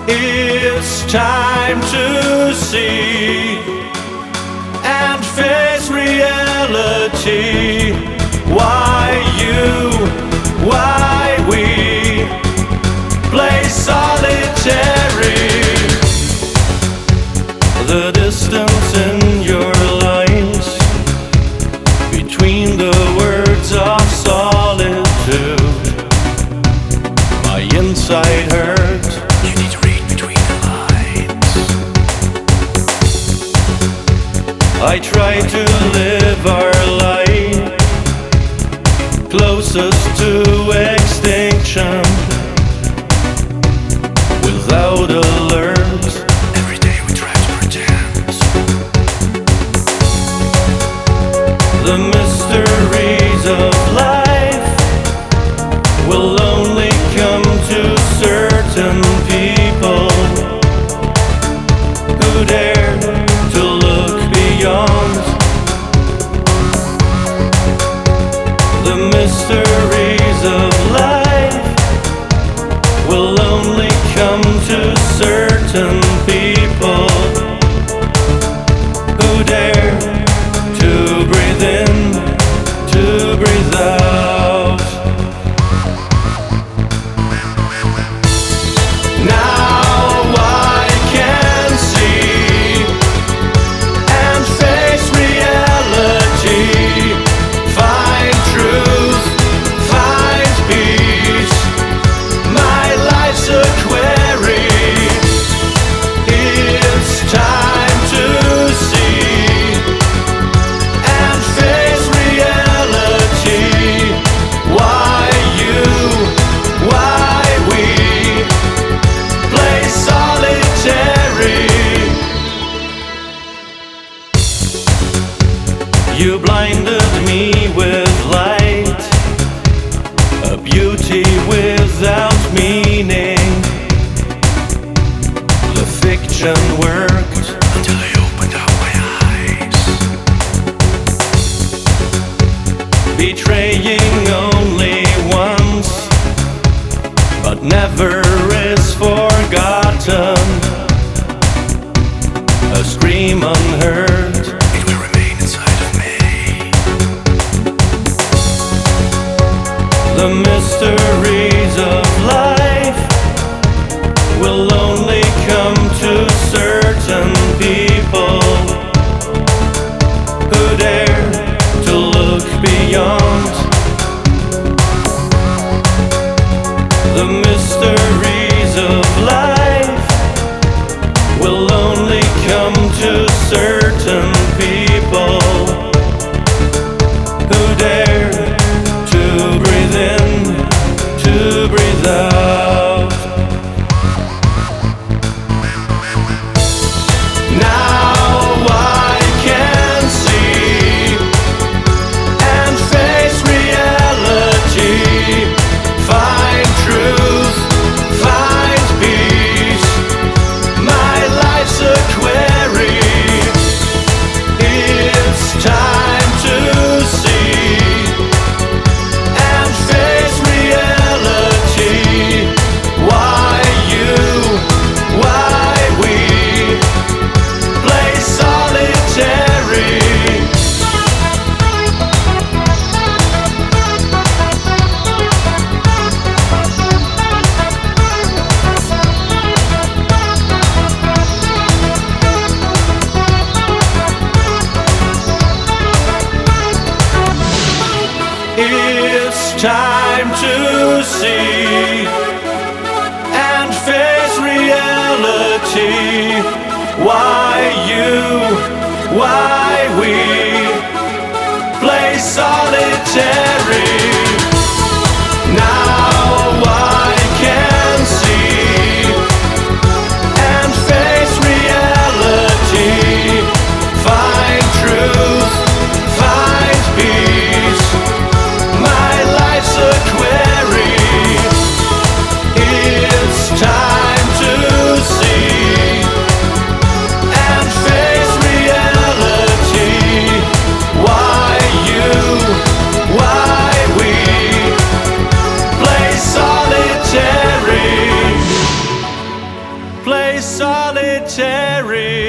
It's time to see and face reality. Why you, why we play solitary. The distance in your lines between the words of solitude. My inside hurt. You need to read between the lines. I try to live our life closest to extinction without alert. Every day we try to pretend. The mysteries of life will only come to certain people who dare to look beyond. The mysteries of life will only come to certain people who dare to breathe in, to breathe out. Now I can see and face reality, find truth, find peace. My life's a query. It's time to see and face reality. Why you, why we play solitary. You blinded me with light, a beauty without meaning. The fiction worked Until I opened up my eyes. betraying only once, but never is forgotten. A scream unheard. It will remain inside of me. The mysteries of life will only come to certain people who dare to look beyond. The mysteries of life will only come to certain people who dare to breathe in, to breathe out. Now I can see and face reality, find truth, find peace. My life's a query. It's time to see and face reality. Why you, why we play solitary. It's time to see and face reality. Why you, why we play solitary. Now I can see and face reality, find truth, find peace. My life's a query. solitary.